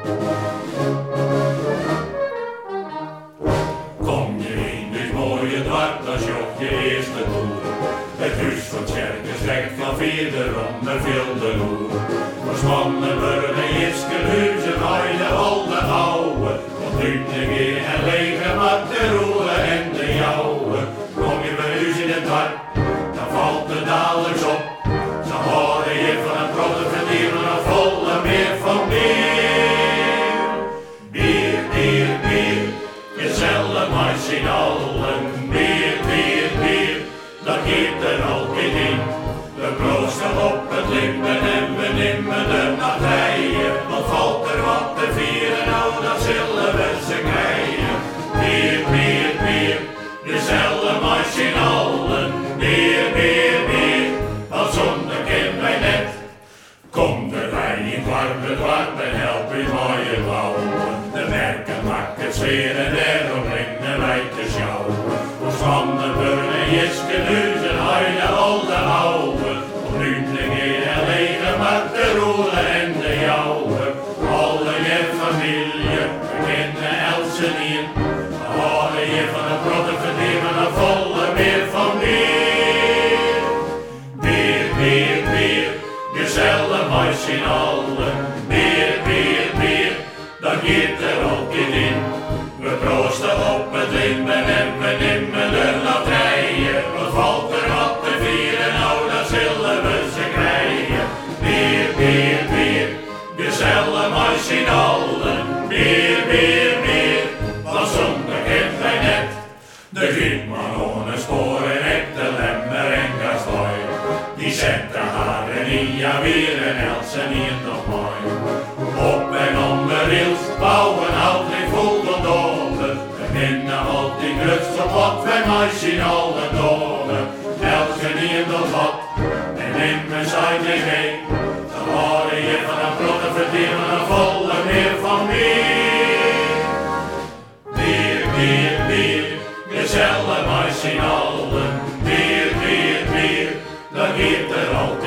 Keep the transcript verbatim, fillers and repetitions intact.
Kom je in dit mooie dorp, dat is je je eerste toer. Het huis van Tjerkes trekt van vierde ronde veel de loer. Voor Spannenburg en Jitskehuizen, Heide, Olde, Ouwe. Wat Lutingen en Lege, wat de roeren en de jouwe. Kom je bij huis in het dorp, dan valt het dadelijks op. Ze horen je van een protte verdienen, een volle meer van bier. Bier, bier, bier, gezellig maar z'n allen. Bier, bier, bier, dat geeft er altijd in. We proosten op het limpen en we nemen de nachtijen. Want valt er wat te vieren, nou dan zullen we ze krijgen. Bier, bier, bier, gezellig maar z'n allen. Bier, bier, bier, want zonder kind wij net. Kom de wij in het warme dorp en help u mooie bouwen. De merken makken sferen, daarom brengen wij te sjouwen. Voor Spannenburg en Jitskehuizen, Heide, Olde, Ouwe. Op Lutingen en Lege, met de roeren en de jouwe. Alle je familie, we kennen Elsen hier. We horen je van een protte verdiemen, een volle meer van bier. Bier, bier, bier, gezellig maar z'n allen. Bier, bier, bier, dat geeft er altijd in. We proosten op het limpen en we nemen de nachtijen. Wat valt er wat te vieren, nou dan zullen we ze krijgen. Bier, bier, bier, gezellig maar z'n allen. Bier, bier, bier, want zonder kent wij net. De Grietman ohne sporen en de lemmer en Gastoy. Die zetten haar en Ia weer en Elsen hier nog mooi. Op en onder rails bouwen altijd vol van dolen. We kennen altijd rust op wat wij maar zien alle dolen. Elsen hier nog wat en nemen zij niet mee. Dan horen je van een protte verdienen een volle meer van bier. Bier, bier, bier, gezellig maar z'n allen. Bier, bier, bier, dat geeft er altijd.